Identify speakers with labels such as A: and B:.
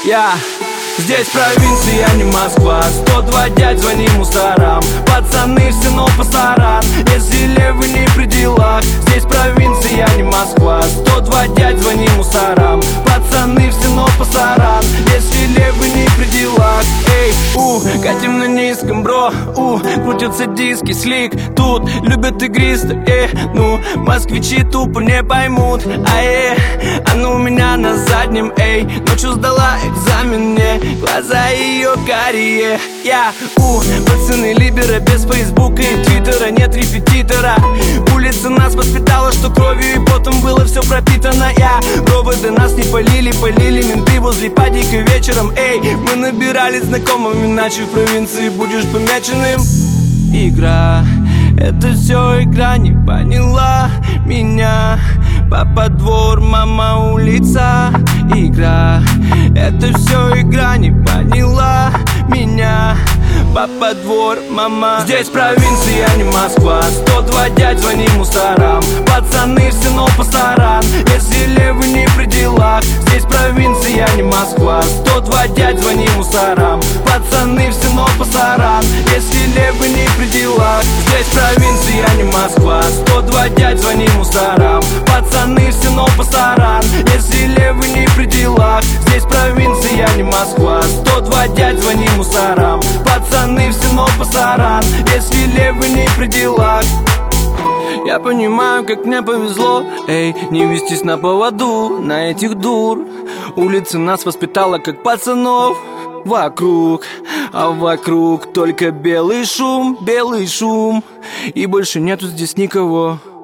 A: Я здесь провинция, а не Москва. 102 дядь, звони мусорам. Пацаны все, но пасаран. Если левый не при делах. Здесь провинция, а не Москва. 102 дядь, звони мусорам. Пацаны все, но пасаран. Если левый не при делах. Эй, катим на низком, бро. Крутятся диски, слик. Тут любят игристы, москвичи тупо не поймут. Она у меня на заднем, ночью сдала экзамен мне. Глаза ее карие. Пацаны либера без фейсбука и твиттера. Нет репетитора. Улица нас воспитала, что кровью и потом было все пропитано. Проводы нас не полили, полили менты возле падика вечером. Мы набирали знакомыми, иначе в провинции будешь помеченным. Игра, это все игра, не поняла меня. Папа двор, мама улица. Игра, это все игра, не поняла меня. Папа двор, мама. Здесь провинция, а не Москва. 102 дядь, звони мусорам. Пацаны все, но пасаран. Если левый не при делах. Здесь провинция, а не Москва. 102 дядь, звони мусорам. Пацаны все, но пасаран. Если левый не при делах. Здесь провинция, а не Москва. 102 дядь, звони мусорам. Пацаны все, но пасаран. Если левый не при делах. Здесь провинция, а не Москва. 102 дядь, звони мусорам. Пацаны все, но пасаран. Если левый не при делах. Я понимаю, как мне повезло, не вестись на поводу, на этих дур. Улица нас воспитала, как пацанов. Вокруг, а вокруг только белый шум. И больше нету здесь никого.